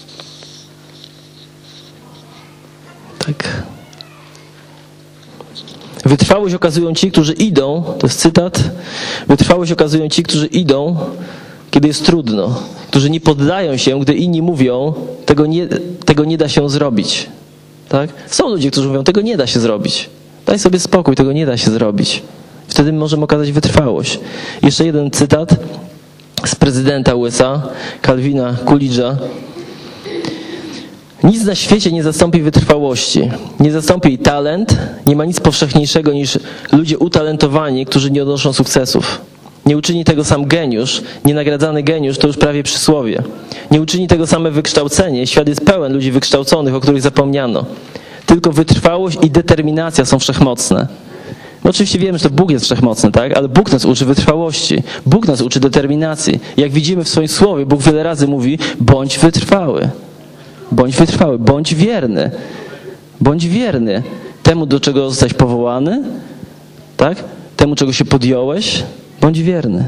Tak. Wytrwałość okazują ci, którzy idą, to jest cytat, wytrwałość okazują ci, którzy idą, kiedy jest trudno, którzy nie poddają się, gdy inni mówią, tego nie, tego nie da się zrobić. Tak? Są ludzie, którzy mówią, tego nie da się zrobić. Daj sobie spokój, tego nie da się zrobić. Wtedy możemy okazać wytrwałość. Jeszcze jeden cytat z prezydenta U S A, Calvina Coolidge'a. Nic na świecie nie zastąpi wytrwałości. Nie zastąpi jej talent. Nie ma nic powszechniejszego niż ludzie utalentowani, którzy nie odnoszą sukcesów. Nie uczyni tego sam geniusz. Nienagradzany geniusz to już prawie przysłowie. Nie uczyni tego same wykształcenie. Świat jest pełen ludzi wykształconych, o których zapomniano. Tylko wytrwałość i determinacja są wszechmocne. No oczywiście wiemy, że to Bóg jest wszechmocny, tak? Ale Bóg nas uczy wytrwałości. Bóg nas uczy determinacji. Jak widzimy w swoim słowie, Bóg wiele razy mówi, bądź wytrwały. Bądź wytrwały, bądź wierny. Bądź wierny temu, do czego zostałeś powołany, tak? Temu, czego się podjąłeś, bądź wierny.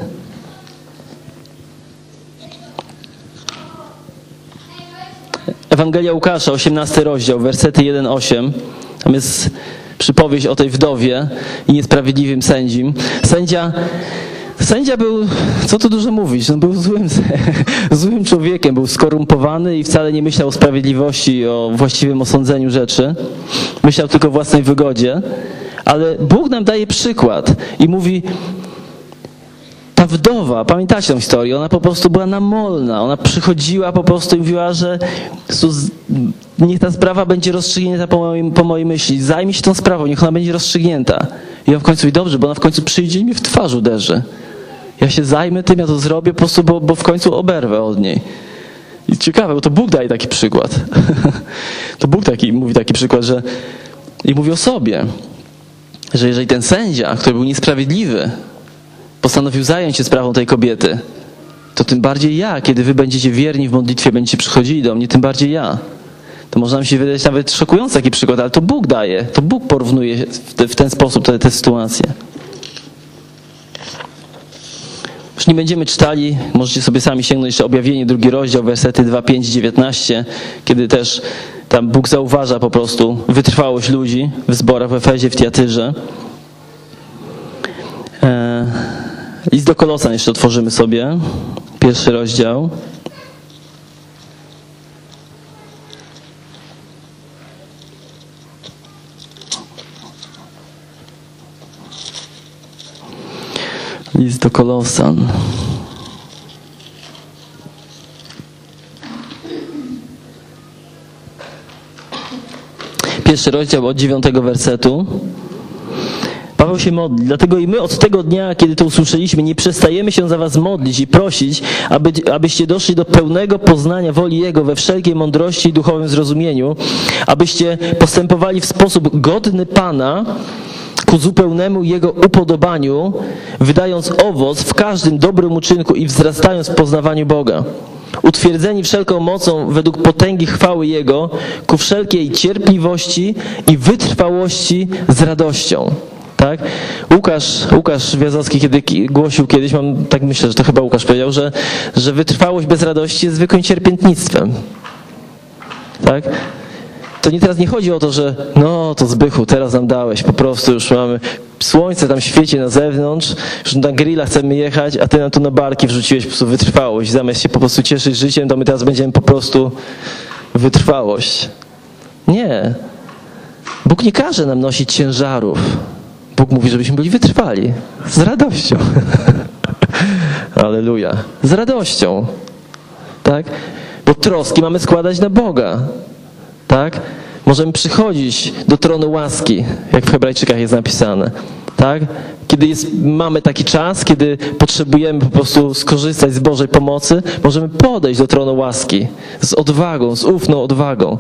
Ewangelia Łukasza, osiemnasty rozdział, wersety jeden osiem. Tam jest przypowieść o tej wdowie i niesprawiedliwym sędzim. Sędzia, sędzia był, co tu dużo mówić, on był złym, złym człowiekiem, był skorumpowany i wcale nie myślał o sprawiedliwości i o właściwym osądzeniu rzeczy. Myślał tylko o własnej wygodzie. Ale Bóg nam daje przykład i mówi, ta wdowa, pamiętacie tę historię, ona po prostu była namolna, ona przychodziła po prostu i mówiła, że niech ta sprawa będzie rozstrzygnięta po mojej, po mojej myśli, zajmij się tą sprawą, niech ona będzie rozstrzygnięta. I on w końcu mówi, dobrze, bo ona w końcu przyjdzie i mnie w twarz uderzy. Ja się zajmę tym, ja to zrobię po prostu, bo, bo w końcu oberwę od niej. I ciekawe, bo to Bóg daje taki przykład. To Bóg taki, mówi taki przykład, że i mówi o sobie, że jeżeli ten sędzia, który był niesprawiedliwy, postanowił zająć się sprawą tej kobiety, to tym bardziej ja, kiedy wy będziecie wierni w modlitwie, będziecie przychodzili do mnie, tym bardziej ja. To może nam się wydać nawet szokujący taki przykład, ale to Bóg daje, to Bóg porównuje w, te, w ten sposób te, te sytuacje. Już nie będziemy czytali, możecie sobie sami sięgnąć jeszcze Objawienie, drugi rozdział, wersety dwa, pięć, dziewiętnaście, kiedy też tam Bóg zauważa po prostu wytrwałość ludzi w zborach w Efezie, w Tiatyrze. List do Kolosan jeszcze otworzymy sobie, pierwszy rozdział. List do Kolosan. Pierwszy rozdział od dziewiątego wersetu. Paweł się modli, dlatego i my od tego dnia, kiedy to usłyszeliśmy, nie przestajemy się za was modlić i prosić, aby, abyście doszli do pełnego poznania woli Jego we wszelkiej mądrości i duchowym zrozumieniu, abyście postępowali w sposób godny Pana, ku zupełnemu Jego upodobaniu, wydając owoc w każdym dobrym uczynku i wzrastając w poznawaniu Boga. Utwierdzeni wszelką mocą według potęgi chwały Jego, ku wszelkiej cierpliwości i wytrwałości z radością. Tak? Łukasz, Łukasz Wiazowski kiedy głosił kiedyś, mam tak myślę, że to chyba Łukasz powiedział, że, że wytrwałość bez radości jest zwykłym cierpiętnictwem. Tak? To nie teraz nie chodzi o to, że no to Zbychu, teraz nam dałeś, po prostu już mamy, słońce tam świeci na zewnątrz, już na grilla chcemy jechać, a ty nam tu na barki wrzuciłeś po prostu wytrwałość. Zamiast się po prostu cieszyć życiem, to my teraz będziemy po prostu wytrwałość. Nie. Bóg nie każe nam nosić ciężarów. Bóg mówi, żebyśmy byli wytrwali. Z radością. Alleluja. Z radością. Tak? Bo troski mamy składać na Boga. Tak? Możemy przychodzić do tronu łaski, jak w Hebrajczykach jest napisane. Tak? Kiedy jest, mamy taki czas, kiedy potrzebujemy po prostu skorzystać z Bożej pomocy, możemy podejść do tronu łaski z odwagą, z ufną odwagą.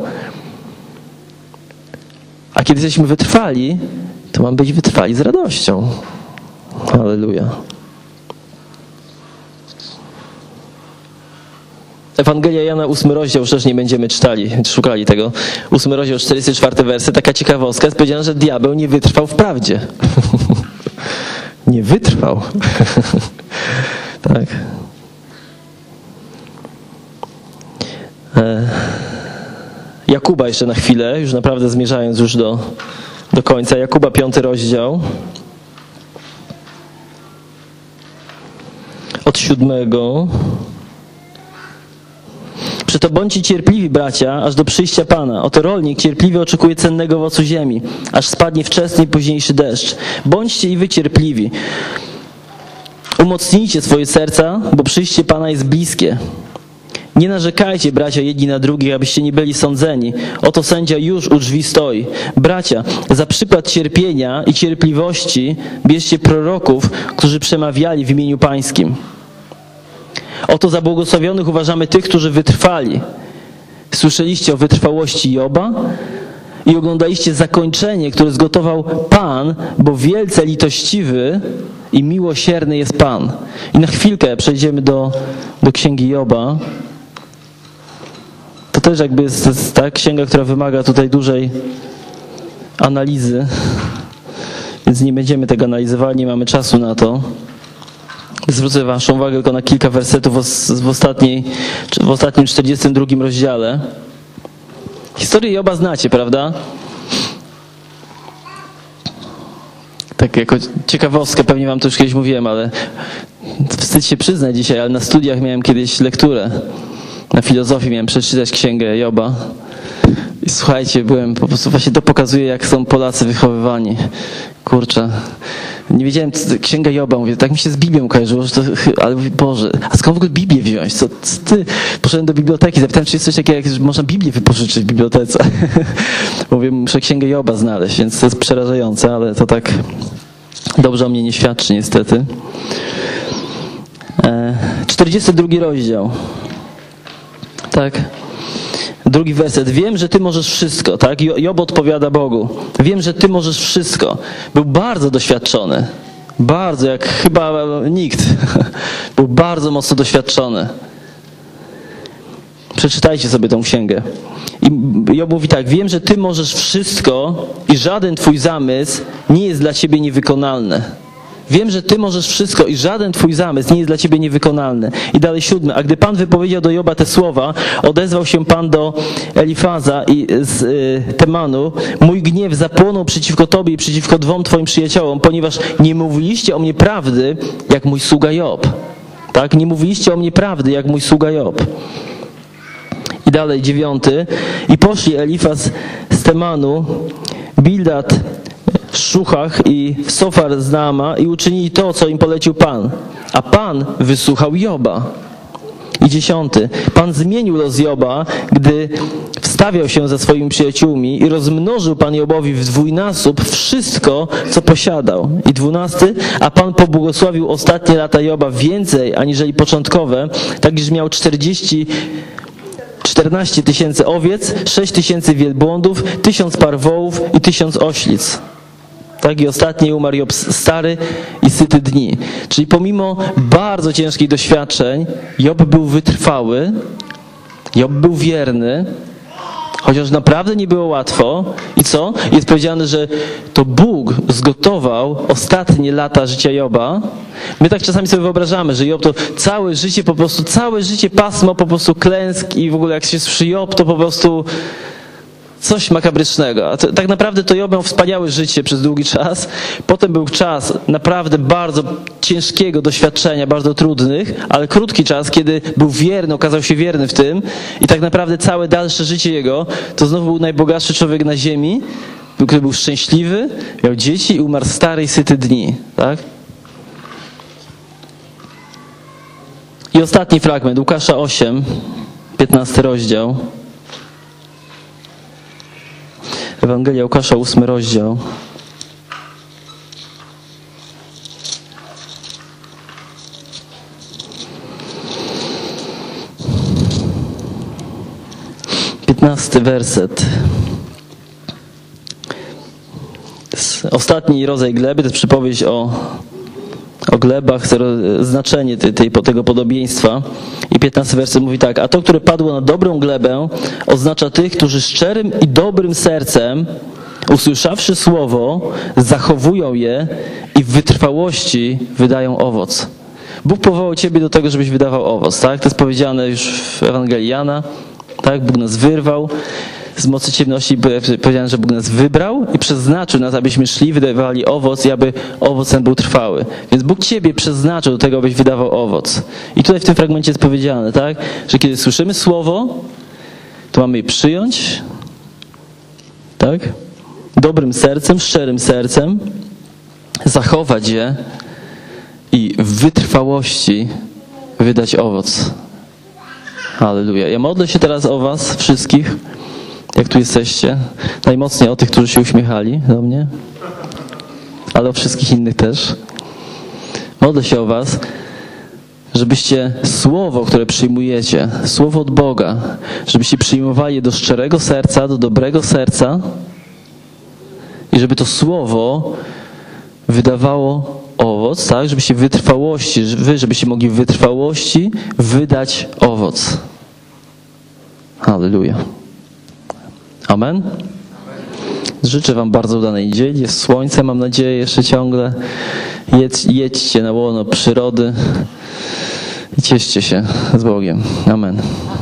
A kiedy jesteśmy wytrwali, to mamy być wytrwali z radością. Halleluja. Ewangelia Jana, ósmy rozdział, już też nie będziemy czytali, szukali tego. Ósmy rozdział, czterdziesty czwarty werset, taka ciekawostka, jest powiedziane, że diabeł nie wytrwał w prawdzie. Nie wytrwał. Tak. Jakuba jeszcze na chwilę, już naprawdę zmierzając już do, do końca. Jakuba, piąty rozdział. Od siódmego. Przeto bądźcie cierpliwi, bracia, aż do przyjścia Pana. Oto rolnik cierpliwie oczekuje cennego owocu ziemi, aż spadnie wczesny i późniejszy deszcz. Bądźcie i wy cierpliwi. Umocnijcie swoje serca, bo przyjście Pana jest bliskie. Nie narzekajcie, bracia, jedni na drugich, abyście nie byli sądzeni. Oto sędzia już u drzwi stoi. Bracia, za przykład cierpienia i cierpliwości bierzcie proroków, którzy przemawiali w imieniu Pańskim. Oto za błogosławionych uważamy tych, którzy wytrwali. Słyszeliście o wytrwałości Joba i oglądaliście zakończenie, które zgotował Pan, bo wielce litościwy i miłosierny jest Pan. I na chwilkę przejdziemy do, do księgi Joba. To też jakby jest, jest ta księga, która wymaga tutaj dużej analizy, więc nie będziemy tego analizowali, nie mamy czasu na to. Zwrócę waszą uwagę tylko na kilka wersetów w, ostatniej, w ostatnim czterdziestym drugim rozdziale. Historię Joba znacie, prawda? Tak jako ciekawostkę, pewnie wam to już kiedyś mówiłem, ale wstyd się przyznać dzisiaj, ale na studiach miałem kiedyś lekturę. Na filozofii miałem przeczytać księgę Joba. I słuchajcie, byłem po prostu, właśnie to pokazuje, jak są Polacy wychowywani. Kurczę. Nie wiedziałem, co, księga Joba, mówię, tak mi się z Biblią kojarzyło, że to, ale mówię, Boże, a skąd w ogóle Biblię wziąć? Co, co ty? Poszedłem do biblioteki, zapytałem, czy jest coś takiego, jak można Biblię wypożyczyć w bibliotece. Mówię, muszę księgę Joba znaleźć, więc to jest przerażające, ale to tak dobrze o mnie nie świadczy niestety. czterdziesty drugi rozdział. Tak. Drugi werset. Wiem, że Ty możesz wszystko, tak? Job odpowiada Bogu. Wiem, że Ty możesz wszystko. Był bardzo doświadczony. Bardzo, jak chyba nikt. Był bardzo mocno doświadczony. Przeczytajcie sobie tą księgę. I Job mówi tak. Wiem, że Ty możesz wszystko i żaden Twój zamysł nie jest dla Ciebie niewykonalny. Wiem, że Ty możesz wszystko i żaden Twój zamysł nie jest dla Ciebie niewykonalny. I dalej siódmy. A gdy Pan wypowiedział do Joba te słowa, odezwał się Pan do Elifaza i z y, Temanu. Mój gniew zapłonął przeciwko Tobie i przeciwko dwom Twoim przyjaciołom, ponieważ nie mówiliście o mnie prawdy, jak mój sługa Job. Tak? Nie mówiliście o mnie prawdy, jak mój sługa Job. I dalej dziewiąty. I poszli Elifaz z Temanu, Bildad w Szuchach i w Sofar z Naama i uczynili to, co im polecił Pan. A Pan wysłuchał Joba. I dziesiąty. Pan zmienił los Joba, gdy wstawiał się ze swoimi przyjaciółmi i rozmnożył Pan Jobowi w dwójnasób wszystko, co posiadał. I dwunasty. A Pan pobłogosławił ostatnie lata Joba więcej, aniżeli początkowe, tak iż miał czterdzieści czternaście tysięcy owiec, sześć tysięcy wielbłądów, tysiąc par wołów i tysiąc oślic. Tak, i ostatni umarł Job stary i syty dni. Czyli pomimo bardzo ciężkich doświadczeń, Job był wytrwały, Job był wierny, chociaż naprawdę nie było łatwo. I co? Jest powiedziane, że to Bóg zgotował ostatnie lata życia Joba. My tak czasami sobie wyobrażamy, że Job to całe życie, po prostu całe życie pasmo po prostu klęsk i w ogóle jak się słyszy Job, to po prostu coś makabrycznego. A to, tak naprawdę to Job miał wspaniałe życie przez długi czas. Potem był czas naprawdę bardzo ciężkiego doświadczenia, bardzo trudnych, ale krótki czas, kiedy był wierny, okazał się wierny w tym i tak naprawdę całe dalsze życie jego to znowu był najbogatszy człowiek na ziemi, który był szczęśliwy, miał dzieci i umarł stary i syty dni. Tak? I ostatni fragment, Łukasza osiem, piętnasty rozdział. Ewangelia Łukasza, ósmy rozdział. Piętnasty werset. Ostatni rodzaj gleby, to jest przypowieść o, o glebach, znaczenie tej, tej, tego podobieństwa. I piętnasty werset mówi tak. A to, które padło na dobrą glebę, oznacza tych, którzy szczerym i dobrym sercem, usłyszawszy słowo, zachowują je i w wytrwałości wydają owoc. Bóg powołał ciebie do tego, żebyś wydawał owoc. Tak? To jest powiedziane już w Ewangelii Jana. Tak? Bóg nas wyrwał z mocy ciemności, powiedziałem, że Bóg nas wybrał i przeznaczył nas, abyśmy szli, wydawali owoc i aby owoc ten był trwały. Więc Bóg ciebie przeznaczył do tego, abyś wydawał owoc. I tutaj w tym fragmencie jest powiedziane, tak, że kiedy słyszymy słowo, to mamy je przyjąć, tak, dobrym sercem, szczerym sercem, zachować je i w wytrwałości wydać owoc. Halleluja. Ja modlę się teraz o was wszystkich, jak tu jesteście. Najmocniej o tych, którzy się uśmiechali do mnie, ale o wszystkich innych też. Modlę się o was, żebyście słowo, które przyjmujecie, słowo od Boga, żebyście przyjmowali je do szczerego serca, do dobrego serca i żeby to słowo wydawało owoc, tak? Żebyście w wytrwałości, wy, żebyście mogli w wytrwałości wydać owoc. Halleluja. Amen. Życzę wam bardzo udanej niedzieli. Jest słońce, mam nadzieję, jeszcze ciągle. Jedź, jedźcie na łono przyrody i cieszcie się z Bogiem. Amen.